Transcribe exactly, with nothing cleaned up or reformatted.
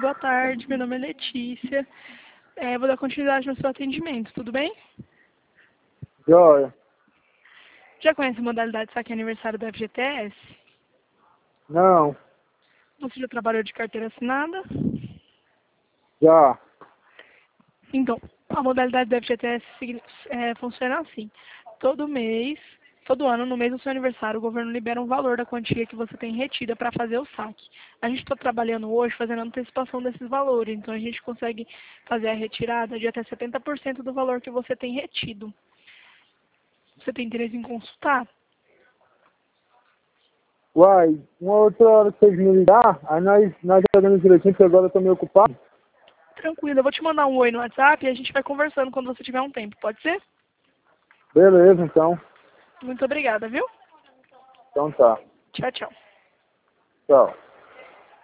boa tarde. Meu nome é Letícia. É, vou dar continuidade no seu atendimento, tudo bem? Joia. Já conhece a modalidade saque aniversário da F G T S? Não. Você já trabalhou de carteira assinada? Já. Então, a modalidade da F G T S signi- é, funciona assim. Todo mês, todo ano, no mês do seu aniversário, o governo libera um valor da quantia que você tem retida para fazer o saque. A gente está trabalhando hoje fazendo a antecipação desses valores, então a gente consegue fazer a retirada de até setenta por cento do valor que você tem retido. Você tem interesse em consultar? Uai, uma outra hora que vocês me ligar, aí nós, nós jogamos direitinho, porque agora eu tô meio ocupado. Tranquilo, eu vou te mandar um oi no WhatsApp e a gente vai conversando quando você tiver um tempo, pode ser? Beleza, então. Muito obrigada, viu? Então tá. Tchau, tchau. Tchau.